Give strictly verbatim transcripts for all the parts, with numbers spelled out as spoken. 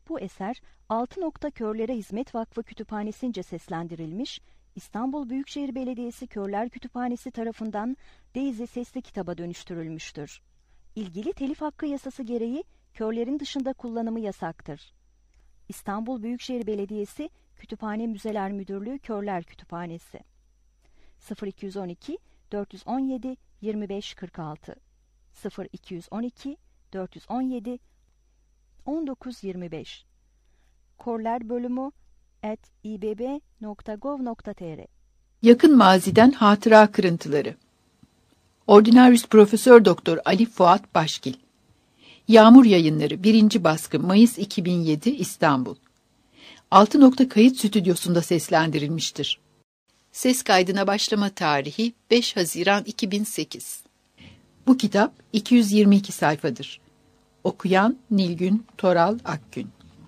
Bu eser Altı Nokta Körlere Hizmet Vakfı Kütüphanesi'nce seslendirilmiş, İstanbul Büyükşehir Belediyesi Körler Kütüphanesi tarafından Daisy sesli kitaba dönüştürülmüştür. İlgili telif hakkı yasası gereği körlerin dışında kullanımı yasaktır. İstanbul Büyükşehir Belediyesi Kütüphane Müzeler Müdürlüğü Körler Kütüphanesi sıfır iki on iki dört on yedi yirmi beş kırk altı sıfır iki on iki dört on yedi on dokuz yirmi beş Körler bölümü at i b b nokta gov nokta t r Yakın maziden hatıra kırıntıları. Ordinarius Profesör Doktor Ali Fuat Başgil. Yağmur Yayınları birinci baskı Mayıs iki bin yedi İstanbul. Altı Nokta Kayıt Stüdyosu'nda seslendirilmiştir. Ses kaydına başlama tarihi beş Haziran iki bin sekiz. Bu kitap iki yüz yirmi iki sayfadır. Okuyan Nilgün Toral Akgün.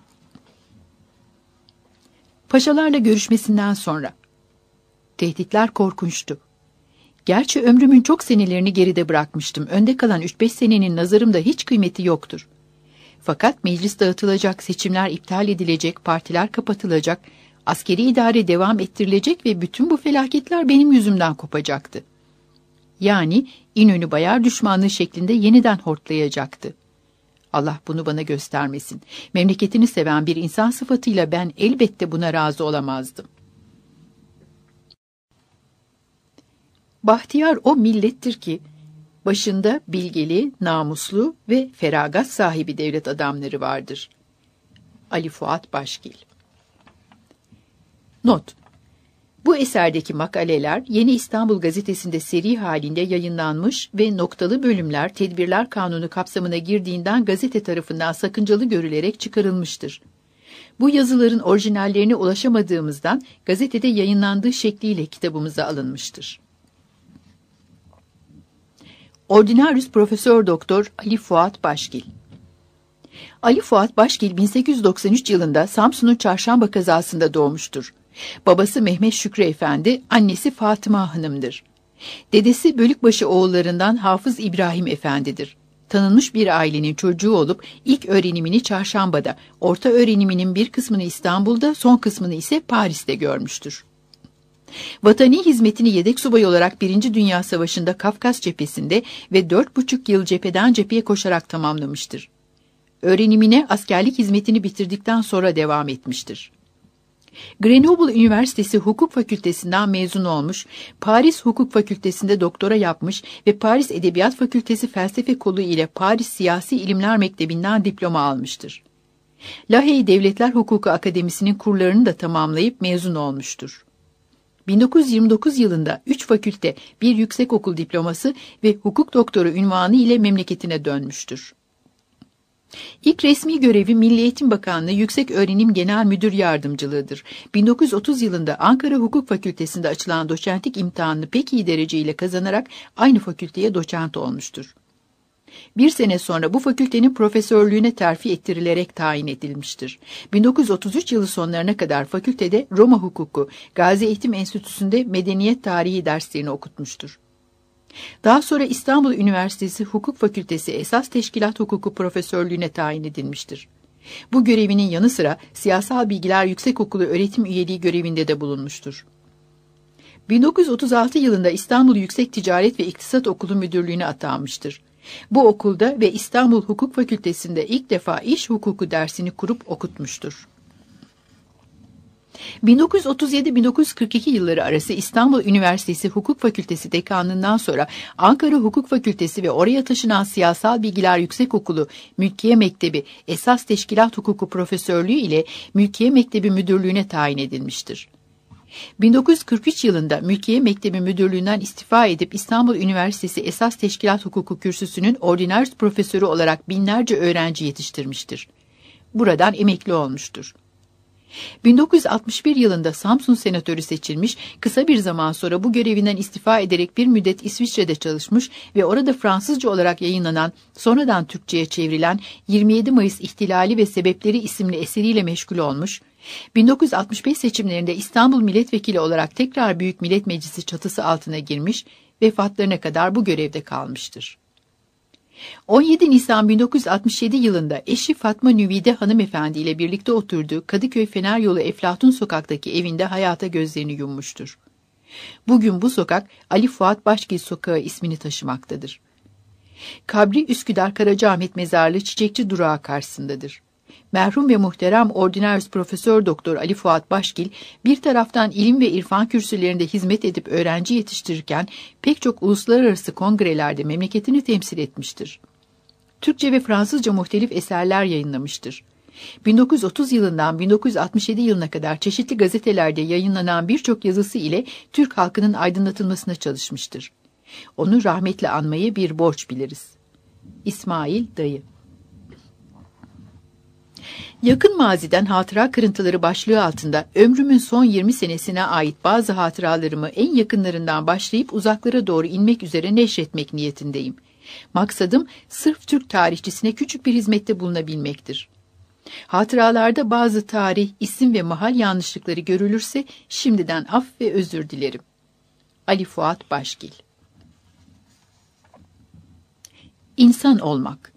Paşalarla görüşmesinden sonra. Tehditler korkunçtu. Gerçi ömrümün çok senelerini geride bırakmıştım. Önde kalan üç beş senenin nazarımda hiç kıymeti yoktur. Fakat meclis dağıtılacak, seçimler iptal edilecek, partiler kapatılacak, askeri idare devam ettirilecek ve bütün bu felaketler benim yüzümden kopacaktı. Yani İnönü Bayar düşmanlığı şeklinde yeniden hortlayacaktı. Allah bunu bana göstermesin. Memleketini seven bir insan sıfatıyla ben elbette buna razı olamazdım. Bahtiyar o millettir ki, başında bilgili, namuslu ve feragat sahibi devlet adamları vardır. Ali Fuat Başgil. Not: Bu eserdeki makaleler Yeni İstanbul Gazetesi'nde seri halinde yayınlanmış ve noktalı bölümler Tedbirler Kanunu kapsamına girdiğinden gazete tarafından sakıncalı görülerek çıkarılmıştır. Bu yazıların orijinallerine ulaşamadığımızdan gazetede yayınlandığı şekliyle kitabımıza alınmıştır. Ordinarius Profesör Doktor Ali Fuat Başgil. Ali Fuat Başgil bin sekiz yüz doksan üç yılında Samsun'un Çarşamba kazasında doğmuştur. Babası Mehmet Şükrü Efendi, annesi Fatıma Hanım'dır. Dedesi Bölükbaşı oğullarından Hafız İbrahim Efendi'dir. Tanınmış bir ailenin çocuğu olup ilk öğrenimini Çarşamba'da, orta öğreniminin bir kısmını İstanbul'da, son kısmını ise Paris'te görmüştür. Vatani hizmetini yedek subay olarak Birinci Dünya Savaşı'nda Kafkas cephesinde ve dört buçuk yıl cepheden cepheye koşarak tamamlamıştır. Öğrenimine askerlik hizmetini bitirdikten sonra devam etmiştir. Grenoble Üniversitesi Hukuk Fakültesinden mezun olmuş, Paris Hukuk Fakültesi'nde doktora yapmış ve Paris Edebiyat Fakültesi Felsefe Kolu ile Paris Siyasi İlimler Mektebi'nden diploma almıştır. Lahey Devletler Hukuku Akademisi'nin kurlarını da tamamlayıp mezun olmuştur. bin dokuz yüz yirmi dokuz yılında üç fakülte, bir yüksekokul diploması ve hukuk doktoru unvanı ile memleketine dönmüştür. İlk resmi görevi Milli Eğitim Bakanlığı Yükseköğrenim Genel Müdür Yardımcılığıdır. bin dokuz yüz otuz yılında Ankara Hukuk Fakültesi'nde açılan doçentlik imtihanını pek iyi dereceyle kazanarak aynı fakülteye doçent olmuştur. Bir sene sonra bu fakültenin profesörlüğüne terfi ettirilerek tayin edilmiştir. bin dokuz yüz otuz üç yılı sonlarına kadar fakültede Roma hukuku, Gazi Eğitim Enstitüsü'nde medeniyet tarihi derslerini okutmuştur. Daha sonra İstanbul Üniversitesi Hukuk Fakültesi Esas Teşkilat Hukuku profesörlüğüne tayin edilmiştir. Bu görevinin yanı sıra Siyasal Bilgiler Yüksekokulu öğretim üyeliği görevinde de bulunmuştur. bin dokuz yüz otuz altı yılında İstanbul Yüksek Ticaret ve İktisat Okulu müdürlüğüne atanmıştır. Bu okulda ve İstanbul Hukuk Fakültesi'nde ilk defa iş hukuku dersini kurup okutmuştur. bin dokuz yüz otuz yedi bin dokuz yüz kırk iki yılları arası İstanbul Üniversitesi Hukuk Fakültesi dekanlığından sonra Ankara Hukuk Fakültesi ve oraya taşınan Siyasal Bilgiler Yüksekokulu Mülkiye Mektebi Esas Teşkilat Hukuku profesörlüğü ile Mülkiye Mektebi müdürlüğüne tayin edilmiştir. bin dokuz yüz kırk üç yılında Mülkiye Mektebi müdürlüğünden istifa edip İstanbul Üniversitesi Esas Teşkilat Hukuku kürsüsünün ordinarius profesörü olarak binlerce öğrenci yetiştirmiştir. Buradan emekli olmuştur. bin dokuz yüz altmış bir yılında Samsun senatörü seçilmiş, kısa bir zaman sonra bu görevinden istifa ederek bir müddet İsviçre'de çalışmış ve orada Fransızca olarak yayınlanan, sonradan Türkçe'ye çevrilen yirmi yedi Mayıs İhtilali ve Sebepleri isimli eseriyle meşgul olmuş, bin dokuz yüz altmış beş seçimlerinde İstanbul Milletvekili olarak tekrar Büyük Millet Meclisi çatısı altına girmiş, vefatlarına kadar bu görevde kalmıştır. on yedi Nisan bin dokuz yüz altmış yedi yılında eşi Fatma Nüvide hanımefendi ile birlikte oturduğu Kadıköy Feneryolu Eflatun Sokak'taki evinde hayata gözlerini yummuştur. Bugün bu sokak Ali Fuat Başgil Sokağı ismini taşımaktadır. Kabri Üsküdar Karacaahmet Mezarlığı Çiçekçi Durağı karşısındadır. Merhum ve muhterem Ordinarius Profesör Doktor Ali Fuat Başgil bir taraftan ilim ve irfan kürsülerinde hizmet edip öğrenci yetiştirirken pek çok uluslararası kongrelerde memleketini temsil etmiştir. Türkçe ve Fransızca muhtelif eserler yayınlamıştır. bin dokuz yüz otuz yılından bin dokuz yüz altmış yedi yılına kadar çeşitli gazetelerde yayınlanan birçok yazısı ile Türk halkının aydınlatılmasına çalışmıştır. Onu rahmetle anmayı bir borç biliriz. İsmail Dayı. Yakın maziden hatıra kırıntıları başlığı altında ömrümün son yirmi senesine ait bazı hatıralarımı en yakınlarından başlayıp uzaklara doğru inmek üzere neşretmek niyetindeyim. Maksadım sırf Türk tarihçisine küçük bir hizmette bulunabilmektir. Hatıralarda bazı tarih, isim ve mahal yanlışlıkları görülürse şimdiden af ve özür dilerim. Ali Fuat Başgil. İnsan olmak.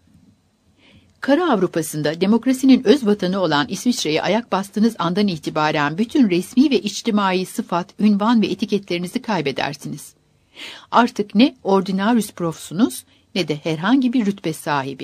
Kara Avrupa'sında demokrasinin öz vatanı olan İsviçre'ye ayak bastığınız andan itibaren bütün resmi ve içtimai sıfat, ünvan ve etiketlerinizi kaybedersiniz. Artık ne ordinarius profsunuz ne de herhangi bir rütbe sahibi.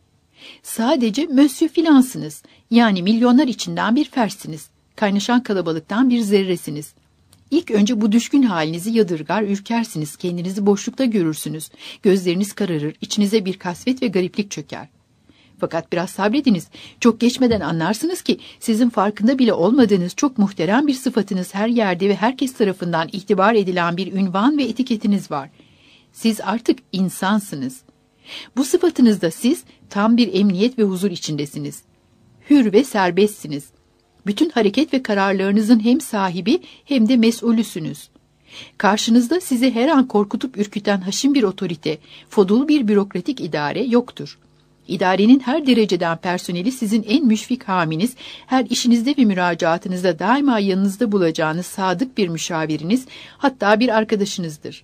Sadece Monsieur Filansınız, yani milyonlar içinden bir fersiniz, kaynaşan kalabalıktan bir zerresiniz. İlk önce bu düşkün halinizi yadırgar, ürkersiniz, kendinizi boşlukta görürsünüz, gözleriniz kararır, içinize bir kasvet ve gariplik çöker. Fakat biraz sabrediniz, çok geçmeden anlarsınız ki sizin farkında bile olmadığınız çok muhterem bir sıfatınız her yerde ve herkes tarafından itibar edilen bir ünvan ve etiketiniz var. Siz artık insansınız. Bu sıfatınızda siz tam bir emniyet ve huzur içindesiniz. Hür ve serbestsiniz. Bütün hareket ve kararlarınızın hem sahibi hem de mesulüsünüz. Karşınızda sizi her an korkutup ürküten haşin bir otorite, fodul bir bürokratik idare yoktur. İdarenin her dereceden personeli sizin en müşfik haminiz, her işinizde ve müracaatınızda daima yanınızda bulacağınız sadık bir müşaviriniz, hatta bir arkadaşınızdır.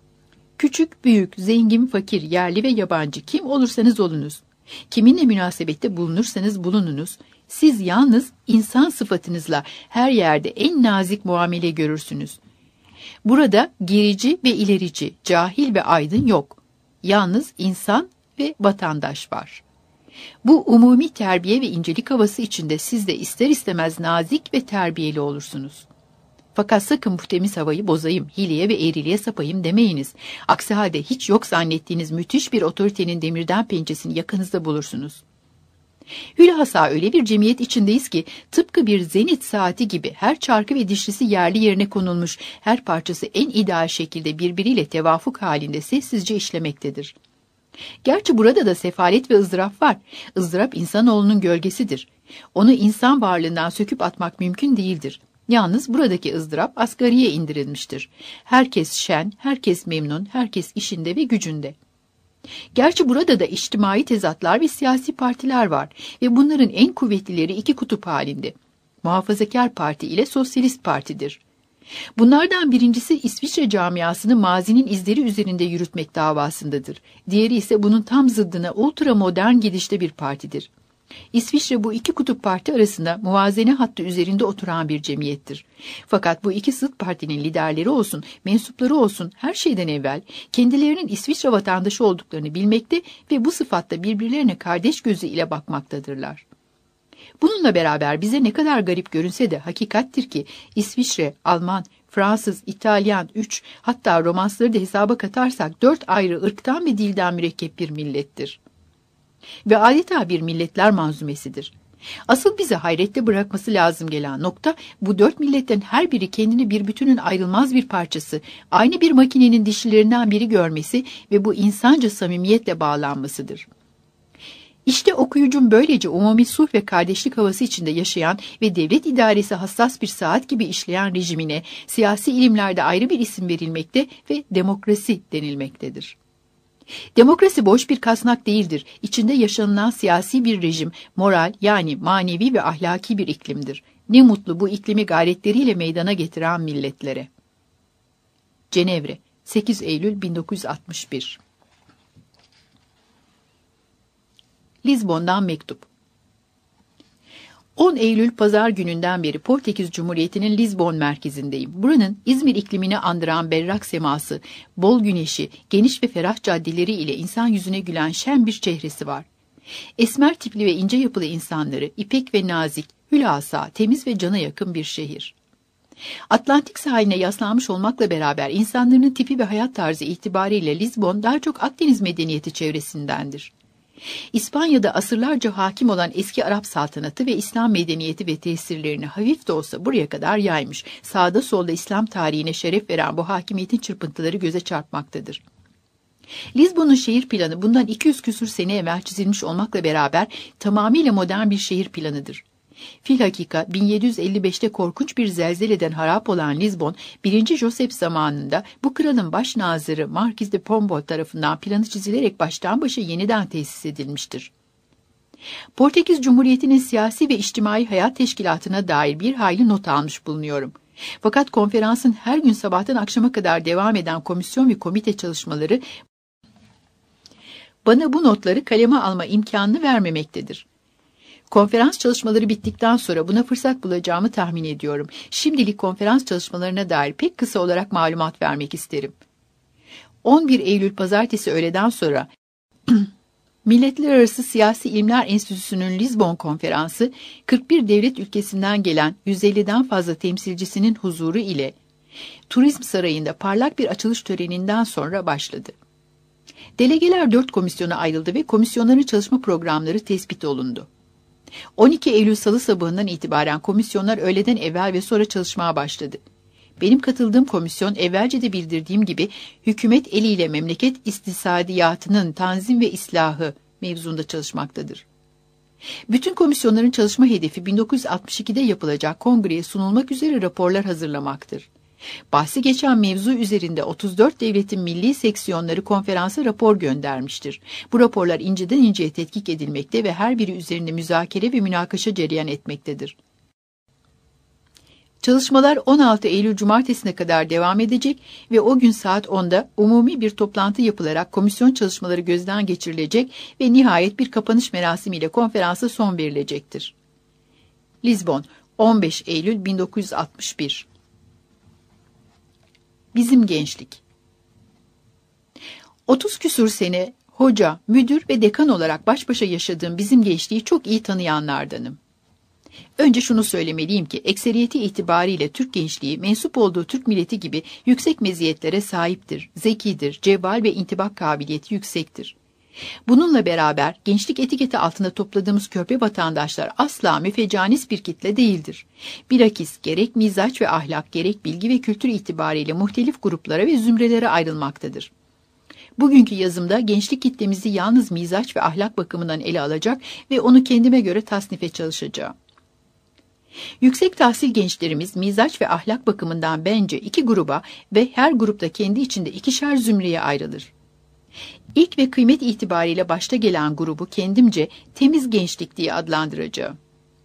Küçük, büyük, zengin, fakir, yerli ve yabancı kim olursanız olunuz, kiminle münasebette bulunursanız bulununuz, siz yalnız insan sıfatınızla her yerde en nazik muamele görürsünüz. Burada gerici ve ilerici, cahil ve aydın yok. Yalnız insan ve vatandaş var. Bu umumi terbiye ve incelik havası içinde siz de ister istemez nazik ve terbiyeli olursunuz. Fakat sakın bu temiz havayı bozayım, hileye ve eğriliğe sapayım demeyiniz. Aksi halde hiç yok zannettiğiniz müthiş bir otoritenin demirden pençesini yakınızda bulursunuz. Hülasa öyle bir cemiyet içindeyiz ki tıpkı bir zenit saati gibi her çarkı ve dişlisi yerli yerine konulmuş, her parçası en ideal şekilde birbiriyle tevafuk halinde sessizce işlemektedir. Gerçi burada da sefalet ve ızdırap var. Izdırap insanoğlunun gölgesidir. Onu insan varlığından söküp atmak mümkün değildir. Yalnız buradaki ızdırap asgariye indirilmiştir. Herkes şen, herkes memnun, herkes işinde ve gücünde. Gerçi burada da içtimai tezatlar ve siyasi partiler var ve bunların en kuvvetlileri iki kutup halinde. Muhafazakar Parti ile Sosyalist Parti'dir. Bunlardan birincisi İsviçre camiasını mazinin izleri üzerinde yürütmek davasındadır. Diğeri ise bunun tam zıddına ultramodern gidişte bir partidir. İsviçre bu iki kutup parti arasında muvazene hattı üzerinde oturan bir cemiyettir. Fakat bu iki zıt partinin liderleri olsun, mensupları olsun her şeyden evvel kendilerinin İsviçre vatandaşı olduklarını bilmekte ve bu sıfatta birbirlerine kardeş gözü ile bakmaktadırlar. Bununla beraber bize ne kadar garip görünse de hakikattir ki İsviçre, Alman, Fransız, İtalyan, üç, hatta romansları da hesaba katarsak dört ayrı ırktan ve dilden mürekkep bir millettir. Ve adeta bir milletler manzumesidir. Asıl bize hayrette bırakması lazım gelen nokta bu dört milletten her biri kendini bir bütünün ayrılmaz bir parçası, aynı bir makinenin dişlilerinden biri görmesi ve bu insanca samimiyetle bağlanmasıdır. İşte okuyucum böylece umumi sulh ve kardeşlik havası içinde yaşayan ve devlet idaresi hassas bir saat gibi işleyen rejimine siyasi ilimlerde ayrı bir isim verilmekte ve demokrasi denilmektedir. Demokrasi boş bir kasnak değildir. İçinde yaşanılan siyasi bir rejim, moral yani manevi ve ahlaki bir iklimdir. Ne mutlu bu iklimi gayretleriyle meydana getiren milletlere. Cenevre, sekiz Eylül bin dokuz yüz altmış bir. Lizbon'dan mektup. on Eylül Pazar gününden beri Portekiz Cumhuriyeti'nin Lizbon merkezindeyim. Buranın İzmir iklimini andıran berrak seması, bol güneşi, geniş ve ferah caddeleri ile insan yüzüne gülen şen bir çehresi var. Esmer tipli ve ince yapılı insanları, ipek ve nazik, hülasa, temiz ve cana yakın bir şehir. Atlantik sahiline yaslanmış olmakla beraber insanların tipi ve hayat tarzı itibariyle Lizbon daha çok Akdeniz medeniyeti çevresindendir. İspanya'da asırlarca hakim olan eski Arap saltanatı ve İslam medeniyeti ve tesirlerini hafif de olsa buraya kadar yaymış, sağda solda İslam tarihine şeref veren bu hakimiyetin çırpıntıları göze çarpmaktadır. Lizbon'un şehir planı bundan iki yüz küsur sene evvel çizilmiş olmakla beraber tamamıyla modern bir şehir planıdır. Filhakika bin yedi yüz elli beşte korkunç bir zelzeleden harap olan Lizbon, birinci. Joseph zamanında bu kralın başnazırı Markiz de Pombal tarafından planı çizilerek baştan başa yeniden tesis edilmiştir. Portekiz Cumhuriyeti'nin siyasi ve içtimai hayat teşkilatına dair bir hayli not almış bulunuyorum. Fakat konferansın her gün sabahtan akşama kadar devam eden komisyon ve komite çalışmaları bana bu notları kaleme alma imkanını vermemektedir. Konferans çalışmaları bittikten sonra buna fırsat bulacağımı tahmin ediyorum. Şimdilik konferans çalışmalarına dair pek kısa olarak malumat vermek isterim. on bir Eylül Pazartesi öğleden sonra Milletler Arası Siyasi İlimler Enstitüsü'nün Lizbon Konferansı, kırk bir devlet ülkesinden gelen yüz elliden fazla temsilcisinin huzuru ile Turizm Sarayı'nda parlak bir açılış töreninden sonra başladı. Delegeler dört komisyona ayrıldı ve komisyonların çalışma programları tespit olundu. on iki Eylül Salı sabahından itibaren komisyonlar öğleden evvel ve sonra çalışmaya başladı. Benim katıldığım komisyon evvelce de bildirdiğim gibi hükümet eliyle memleket istissadiyatının tanzim ve islahı mevzunda çalışmaktadır. Bütün komisyonların çalışma hedefi bin dokuz yüz altmış ikide yapılacak kongreye sunulmak üzere raporlar hazırlamaktır. Bahsi geçen mevzu üzerinde otuz dört devletin milli seksiyonları konferansa rapor göndermiştir. Bu raporlar inceden inceye tetkik edilmekte ve her biri üzerinde müzakere ve münakaşa cereyan etmektedir. Çalışmalar on altı Eylül Cumartesi'ne kadar devam edecek ve o gün saat onda umumi bir toplantı yapılarak komisyon çalışmaları gözden geçirilecek ve nihayet bir kapanış merasimiyle konferansa son verilecektir. Lizbon, on beş Eylül bin dokuz yüz altmış bir. Bizim gençlik. otuz küsur sene hoca, müdür ve dekan olarak baş başa yaşadığım bizim gençliği çok iyi tanıyanlardanım. Önce şunu söylemeliyim ki ekseriyeti itibariyle Türk gençliği mensup olduğu Türk milleti gibi yüksek meziyetlere sahiptir, zekidir, cevval ve intibak kabiliyeti yüksektir. Bununla beraber gençlik etiketi altında topladığımız körpe vatandaşlar asla müfecanis bir kitle değildir. Bilakis gerek mizaç ve ahlak gerek bilgi ve kültür itibariyle muhtelif gruplara ve zümrelere ayrılmaktadır. Bugünkü yazımda gençlik kitlemizi yalnız mizaç ve ahlak bakımından ele alacak ve onu kendime göre tasnife çalışacağım. Yüksek tahsil gençlerimiz mizaç ve ahlak bakımından bence iki gruba ve her grupta kendi içinde ikişer zümreye ayrılır. İlk ve kıymet itibariyle başta gelen grubu kendimce temiz gençlik diye adlandıracağım.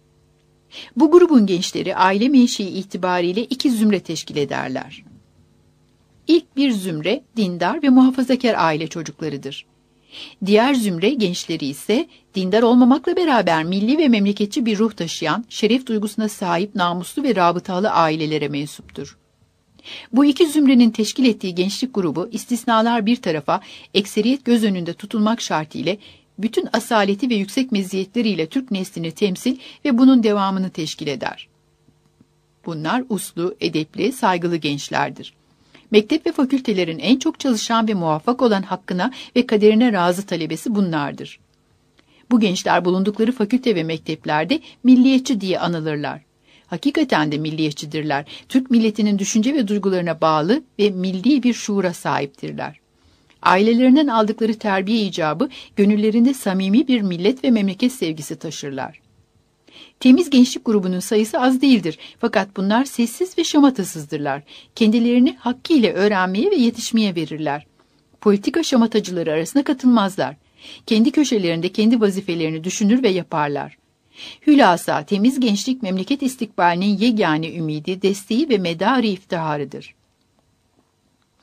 Bu grubun gençleri aile menşei itibariyle iki zümre teşkil ederler. İlk bir zümre dindar ve muhafazakar aile çocuklarıdır. Diğer zümre gençleri ise dindar olmamakla beraber milli ve memleketçi bir ruh taşıyan, şeref duygusuna sahip namuslu ve rabıtalı ailelere mensuptur. Bu iki zümrenin teşkil ettiği gençlik grubu istisnalar bir tarafa ekseriyet göz önünde tutulmak şartıyla bütün asaleti ve yüksek meziyetleriyle Türk neslini temsil ve bunun devamını teşkil eder. Bunlar uslu, edepli, saygılı gençlerdir. Mektep ve fakültelerin en çok çalışan ve muvaffak olan hakkına ve kaderine razı talebesi bunlardır. Bu gençler bulundukları fakülte ve mekteplerde milliyetçi diye anılırlar. Hakikaten de milliyetçidirler. Türk milletinin düşünce ve duygularına bağlı ve milli bir şuura sahiptirler. Ailelerinden aldıkları terbiye icabı gönüllerinde samimi bir millet ve memleket sevgisi taşırlar. Temiz gençlik grubunun sayısı az değildir. Fakat bunlar sessiz ve şamatasızdırlar. Kendilerini hakkıyla öğrenmeye ve yetişmeye verirler. Politika şamatacıları arasına katılmazlar. Kendi köşelerinde kendi vazifelerini düşünür ve yaparlar. Hülasa temiz gençlik memleket istikbalinin yegane ümidi, desteği ve medarı iftiharıdır.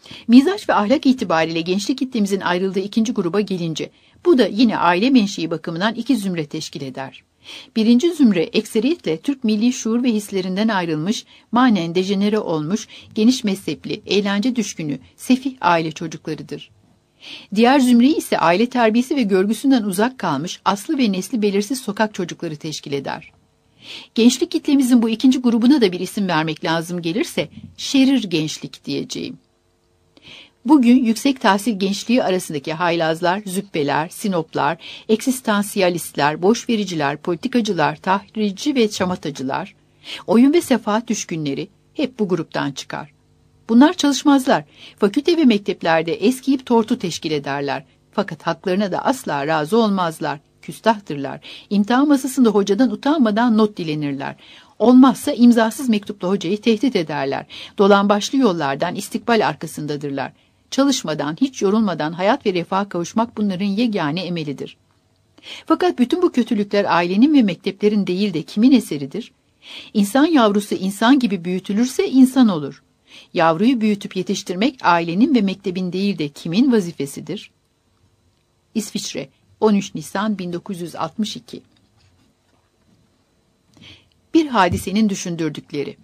Mizaç ve ahlak itibariyle gençlik kitlemizin ayrıldığı ikinci gruba gelince, bu da yine aile menşei bakımından iki zümre teşkil eder. Birinci zümre ekseriyetle Türk milli şuur ve hislerinden ayrılmış, manen dejenere olmuş, geniş mezhepli, eğlence düşkünü, sefih aile çocuklarıdır. Diğer zümreyi ise aile terbiyesi ve görgüsünden uzak kalmış, aslı ve nesli belirsiz sokak çocukları teşkil eder. Gençlik kitlemizin bu ikinci grubuna da bir isim vermek lazım gelirse, şerir gençlik diyeceğim. Bugün yüksek tahsil gençliği arasındaki haylazlar, züppeler, sinoplar, eksistansiyalistler, boşvericiler, politikacılar, tahrici ve şamatacılar, oyun ve sefahat düşkünleri hep bu gruptan çıkar. Bunlar çalışmazlar. Fakülte ve mekteplerde eskiyip tortu teşkil ederler. Fakat haklarına da asla razı olmazlar. Küstahtırlar. İmtihan masasında hocadan utanmadan not dilenirler. Olmazsa imzasız mektupla hocayı tehdit ederler. Dolambaçlı yollardan istikbal arkasındadırlar. Çalışmadan, hiç yorulmadan hayat ve refaha kavuşmak bunların yegane emelidir. Fakat bütün bu kötülükler ailenin ve mekteplerin değil de kimin eseridir? İnsan yavrusu insan gibi büyütülürse insan olur. Yavruyu büyütüp yetiştirmek ailenin ve mektebin değil de kimin vazifesidir? İsviçre, on üç Nisan bin dokuz yüz altmış iki. Bir hadisenin düşündürdükleri.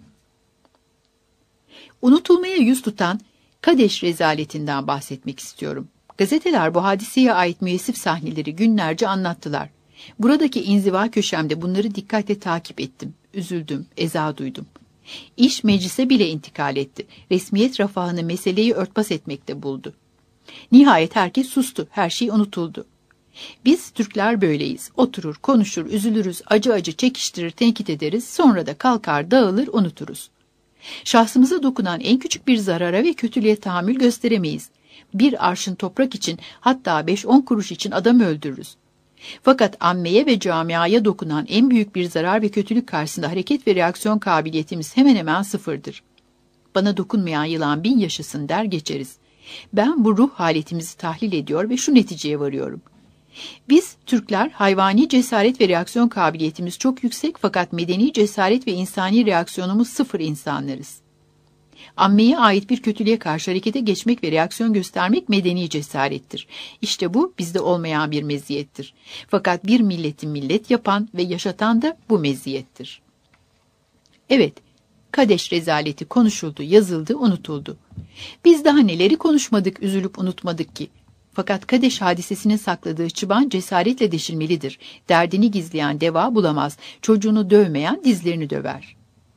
Unutulmaya yüz tutan Kadeş rezaletinden bahsetmek istiyorum. Gazeteler bu hadiseye ait müessif sahneleri günlerce anlattılar. Buradaki inziva köşemde bunları dikkatle takip ettim. Üzüldüm, eza duydum. İş meclise bile intikal etti. Resmiyet rafahını meseleyi örtbas etmekte buldu. Nihayet herkes sustu, her şey unutuldu. Biz Türkler böyleyiz. Oturur, konuşur, üzülürüz, acı acı çekiştirir, tenkit ederiz, sonra da kalkar, dağılır, unuturuz. Şahsımıza dokunan en küçük bir zarara ve kötülüğe tahammül gösteremeyiz. Bir arşın toprak için, hatta beş on kuruş için adam öldürürüz. Fakat ammeye ve camiaya dokunan en büyük bir zarar ve kötülük karşısında hareket ve reaksiyon kabiliyetimiz hemen hemen sıfırdır. Bana dokunmayan yılan bin yaşasın der geçeriz. Ben bu ruh haletimizi tahlil ediyor ve şu neticeye varıyorum. Biz Türkler hayvani cesaret ve reaksiyon kabiliyetimiz çok yüksek fakat medeni cesaret ve insani reaksiyonumuz sıfır insanlarız. Ammeye ait bir kötülüğe karşı harekete geçmek ve reaksiyon göstermek medeni cesarettir. İşte bu bizde olmayan bir meziyettir. Fakat bir milleti millet yapan ve yaşatan da bu meziyettir. Evet, Kadeş rezaleti konuşuldu, yazıldı, unutuldu. Biz daha neleri konuşmadık, üzülüp unutmadık ki. Fakat Kadeş hadisesinin sakladığı çıban cesaretle deşilmelidir. Derdini gizleyen deva bulamaz, çocuğunu dövmeyen dizlerini döver.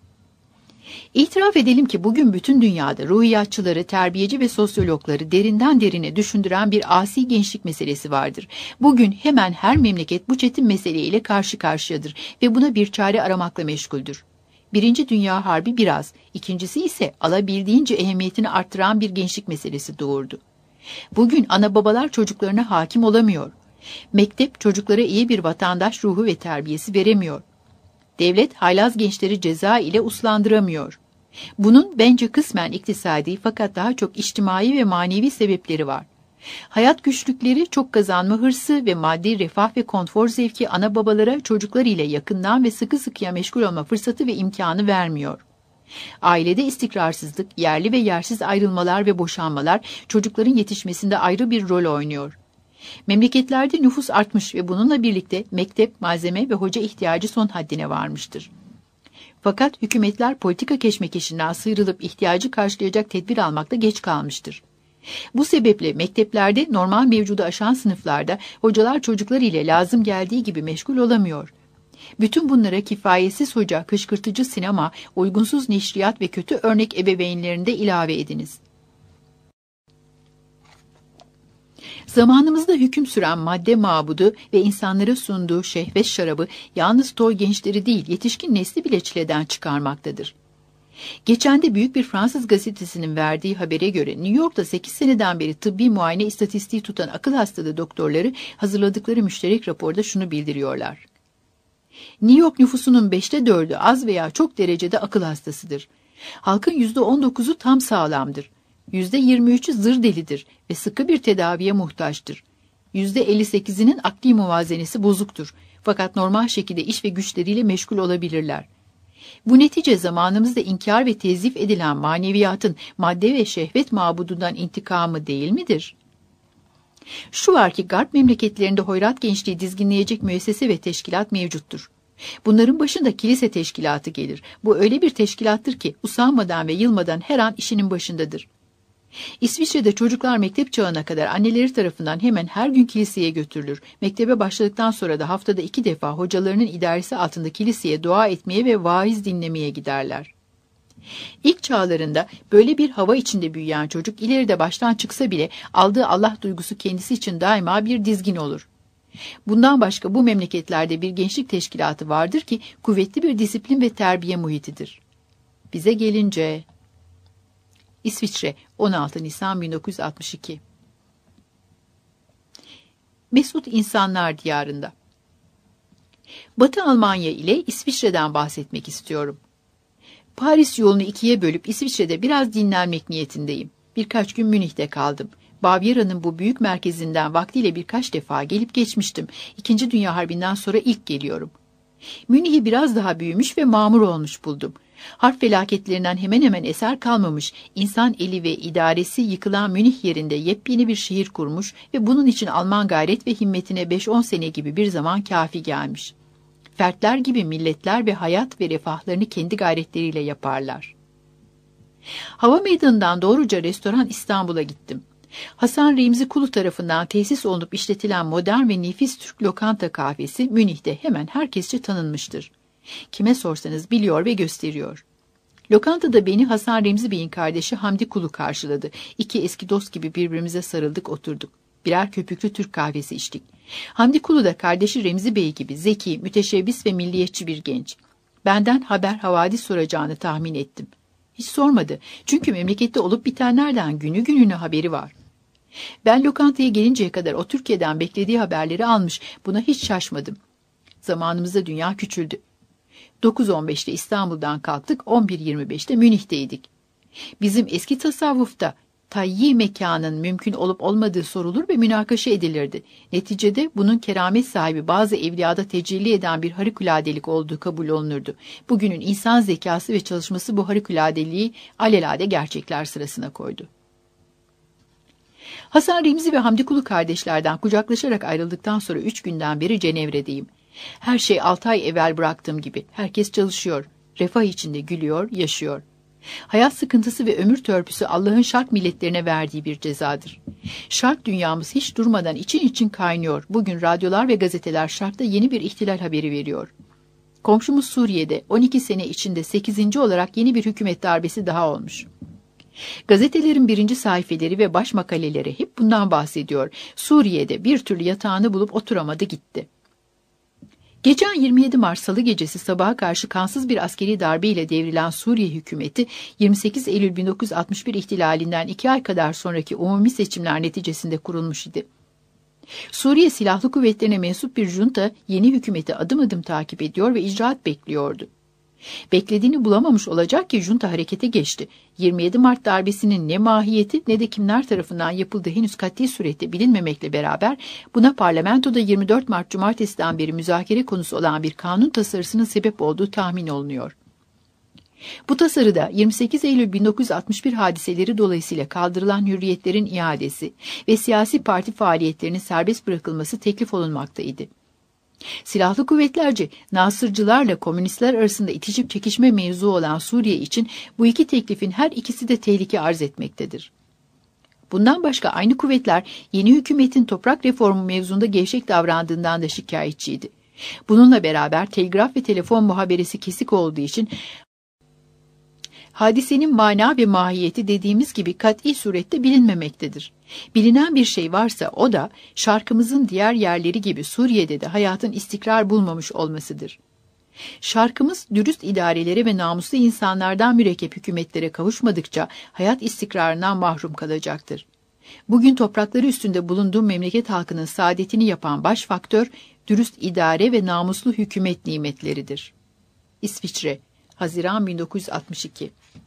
İtiraf edelim ki bugün bütün dünyada ruhiyatçıları, terbiyeci ve sosyologları derinden derine düşündüren bir asi gençlik meselesi vardır. Bugün hemen her memleket bu çetin meseleyle karşı karşıyadır ve buna bir çare aramakla meşguldür. Birinci Dünya Harbi biraz, ikincisi ise alabildiğince ehemmiyetini artıran bir gençlik meselesi doğurdu. Bugün ana babalar çocuklarına hakim olamıyor. Mektep çocuklara iyi bir vatandaş ruhu ve terbiyesi veremiyor. Devlet haylaz gençleri ceza ile uslandıramıyor. Bunun bence kısmen iktisadi fakat daha çok içtimai ve manevi sebepleri var. Hayat güçlükleri, çok kazanma hırsı ve maddi refah ve konfor zevki ana babalara çocuklar ile yakından ve sıkı sıkıya meşgul olma fırsatı ve imkanı vermiyor. Ailede istikrarsızlık, yerli ve yersiz ayrılmalar ve boşanmalar çocukların yetişmesinde ayrı bir rol oynuyor. Memleketlerde nüfus artmış ve bununla birlikte mektep, malzeme ve hoca ihtiyacı son haddine varmıştır. Fakat hükümetler politika keşmekeşinden sıyrılıp ihtiyacı karşılayacak tedbir almakta geç kalmıştır. Bu sebeple mekteplerde normal mevcudu aşan sınıflarda hocalar çocuklar ile lazım geldiği gibi meşgul olamıyor. Bütün bunlara kifayetsiz hoca, kışkırtıcı sinema, uygunsuz neşriyat ve kötü örnek ebeveynlerini de ilave ediniz. Zamanımızda hüküm süren madde mabudu ve insanlara sunduğu şehvet şarabı yalnız toy gençleri değil, yetişkin nesli bile çileden çıkarmaktadır. Geçen de büyük bir Fransız gazetesinin verdiği habere göre New York'ta sekiz seneden beri tıbbi muayene istatistiği tutan akıl hastalığı doktorları hazırladıkları müşterek raporda şunu bildiriyorlar. New York nüfusunun beşte dördü az veya çok derecede akıl hastasıdır. Halkın yüzde on dokuzu tam sağlamdır. yüzde yirmi üçü zır delidir ve sıkı bir tedaviye muhtaçtır. yüzde elli sekizinin akli muvazenesi bozuktur. Fakat normal şekilde iş ve güçleriyle meşgul olabilirler. Bu netice zamanımızda inkar ve tezif edilen maneviyatın madde ve şehvet mabudundan intikamı değil midir? Şu var ki Garp memleketlerinde hoyrat gençliği dizginleyecek müessese ve teşkilat mevcuttur. Bunların başında kilise teşkilatı gelir. Bu öyle bir teşkilattır ki usanmadan ve yılmadan her an işinin başındadır. İsviçre'de çocuklar mektep çağına kadar anneleri tarafından hemen her gün kiliseye götürülür. Mektebe başladıktan sonra da haftada iki defa hocalarının idaresi altında kiliseye dua etmeye ve vaiz dinlemeye giderler. İlk çağlarında böyle bir hava içinde büyüyen çocuk ileride baştan çıksa bile aldığı Allah duygusu kendisi için daima bir dizgin olur. Bundan başka bu memleketlerde bir gençlik teşkilatı vardır ki kuvvetli bir disiplin ve terbiye muhitidir. Bize gelince... İsviçre, on altı Nisan bin dokuz yüz altmış iki. Mesut insanlar diyarında. Batı Almanya ile İsviçre'den bahsetmek istiyorum. Paris yolunu ikiye bölüp İsviçre'de biraz dinlenmek niyetindeyim. Birkaç gün Münih'te kaldım. Bavyera'nın bu büyük merkezinden vaktiyle birkaç defa gelip geçmiştim. İkinci Dünya Harbi'nden sonra ilk geliyorum. Münih'i biraz daha büyümüş ve mamur olmuş buldum. Harp felaketlerinden hemen hemen eser kalmamış, insan eli ve idaresi yıkılan Münih yerinde yepyeni bir şehir kurmuş ve bunun için Alman gayret ve himmetine beş on sene gibi bir zaman kafi gelmiş. Fertler gibi milletler ve hayat ve refahlarını kendi gayretleriyle yaparlar. Hava meydanından doğruca restoran İstanbul'a gittim. Hasan Remzi Kulu tarafından tesis olup işletilen modern ve nefis Türk lokanta kahvesi Münih'te hemen herkesçe tanınmıştır. Kime sorsanız biliyor ve gösteriyor. Lokantada beni Hasan Remzi Bey'in kardeşi Hamdi Kulu karşıladı. İki eski dost gibi birbirimize sarıldık, oturduk. Birer köpüklü Türk kahvesi içtik. Hamdi Kulu da kardeşi Remzi Bey gibi zeki, müteşebbis ve milliyetçi bir genç. Benden haber havadis soracağını tahmin ettim. Hiç sormadı. Çünkü memlekette olup bitenlerden günü gününe haberi var. Ben lokantaya gelinceye kadar o Türkiye'den beklediği haberleri almış. Buna hiç şaşmadım. Zamanımızda dünya küçüldü. dokuz on beşte İstanbul'dan kalktık, on bir yirmi beşte Münih'teydik. Bizim eski tasavvufta tayyi mekanın mümkün olup olmadığı sorulur ve münakaşa edilirdi. Neticede bunun keramet sahibi bazı evliyada tecelli eden bir harikuladelik olduğu kabul olunurdu. Bugünün insan zekası ve çalışması bu harikuladeliği alelade gerçekler sırasına koydu. Hasan Remzi ve Hamdi Kulu kardeşlerden kucaklaşarak ayrıldıktan sonra üç günden beri Cenevre'deyim. Her şey altı ay evvel bıraktığım gibi. Herkes çalışıyor, refah içinde gülüyor, yaşıyor. Hayat sıkıntısı ve ömür törpüsü Allah'ın şark milletlerine verdiği bir cezadır. Şark dünyamız hiç durmadan için için kaynıyor. Bugün radyolar ve gazeteler şarkta yeni bir ihtilal haberi veriyor. Komşumuz Suriye'de on iki sene içinde sekizinci olarak yeni bir hükümet darbesi daha olmuş. Gazetelerin birinci sayfeleri ve baş makaleleri hep bundan bahsediyor. Suriye'de bir türlü yatağını bulup oturamadı gitti. Geçen yirmi yedi Mart Salı gecesi sabaha karşı kansız bir askeri darbeyle devrilen Suriye hükümeti yirmi sekiz Eylül bin dokuz yüz altmış bir ihtilalinden iki ay kadar sonraki umumi seçimler neticesinde kurulmuş idi. Suriye Silahlı Kuvvetlerine mensup bir junta yeni hükümeti adım adım takip ediyor ve icraat bekliyordu. Beklediğini bulamamış olacak ki junta harekete geçti. yirmi yedi Mart darbesinin ne mahiyeti ne de kimler tarafından yapıldığı henüz kat'i surette bilinmemekle beraber buna parlamentoda yirmi dört Mart Cumartesi'den beri müzakere konusu olan bir kanun tasarısının sebep olduğu tahmin olunuyor. Bu tasarıda yirmi sekiz Eylül bin dokuz yüz altmış bir hadiseleri dolayısıyla kaldırılan hürriyetlerin iadesi ve siyasi parti faaliyetlerinin serbest bırakılması teklif olunmaktaydı. Silahlı kuvvetlerce Nasırcılarla komünistler arasında itişip çekişme mevzu olan Suriye için bu iki teklifin her ikisi de tehlike arz etmektedir. Bundan başka aynı kuvvetler yeni hükümetin toprak reformu mevzunda gevşek davrandığından da şikayetçiydi. Bununla beraber telgraf ve telefon muhaberesi kesik olduğu için hadisenin mana ve mahiyeti dediğimiz gibi kat'i surette bilinmemektedir. Bilinen bir şey varsa o da şarkımızın diğer yerleri gibi Suriye'de de hayatın istikrar bulmamış olmasıdır. Şarkımız dürüst idarelere ve namuslu insanlardan mürekkep hükümetlere kavuşmadıkça hayat istikrarından mahrum kalacaktır. Bugün toprakları üstünde bulunduğum memleket halkının saadetini yapan baş faktör dürüst idare ve namuslu hükümet nimetleridir. İsviçre, Haziran bin dokuz yüz altmış iki.